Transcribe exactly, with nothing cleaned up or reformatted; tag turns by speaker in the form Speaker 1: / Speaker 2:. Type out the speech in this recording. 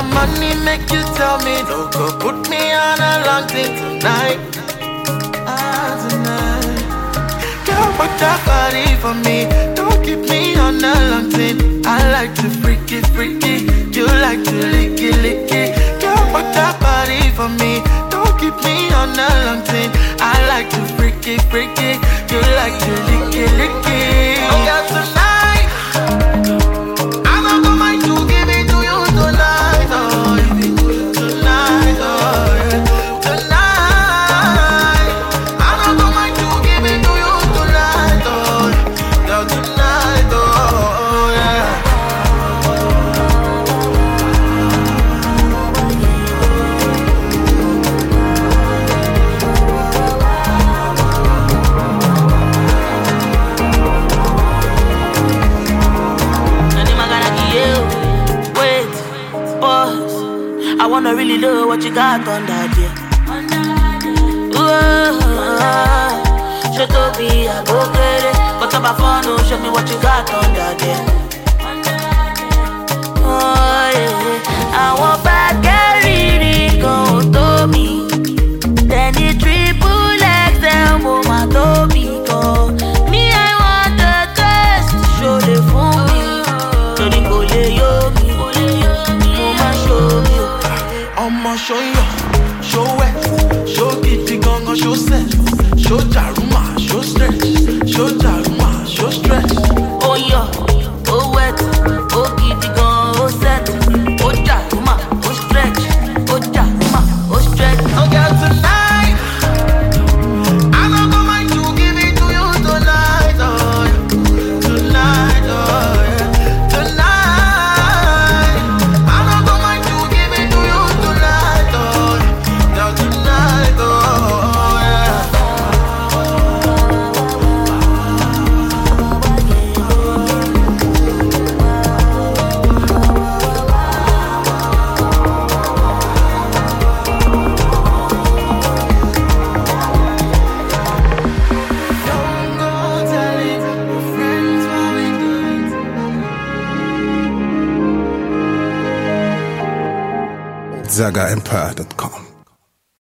Speaker 1: money make you tell me, don't go put me on a long thing tonight. Ah, tonight. Girl, put that body for me, don't keep me on a long thing. I like to freaky, freaky, you like to licky, licky. Girl, put that body for me, don't keep me on a long thing. I like to freaky, freaky, you like to licky, licky. Oh, girl, tonight, I'm not gonna mind to give it to you tonight. Oh, give it to you tonight. Oh, yeah. Tonight, I'm not gonna mind to give it to you tonight. Oh, girl, tonight. Oh, yeah.
Speaker 2: I wanna really know what you got on that day. Show to be a go get it, but I'm a phone, no, show me what you got on that day. Oh yeah, I want bad carry go to me. Then the triple X L woman to me go. Me I want the test, show the for me. So they go lay yo me, woman show me.
Speaker 1: I'ma show you, show wet, show kitty gongo, show set, show jaruma, show stretch, show jaruma, show stretch.
Speaker 2: Oh yeah, oh wet, oh kitty gongo, oh set, oh jaruma, oh stretch, oh jaruma, oh stretch.
Speaker 1: Oh girl, tonight, I'm not gonna mind to give it to you tonight, oh yeah. Tonight, oh yeah. Tonight, I'm not gonna mind to give it to you tonight, oh yeah. Girl, tonight, oh yeah. Don't go telling your friends what we doing tonight.
Speaker 3: Zaga Empire dot com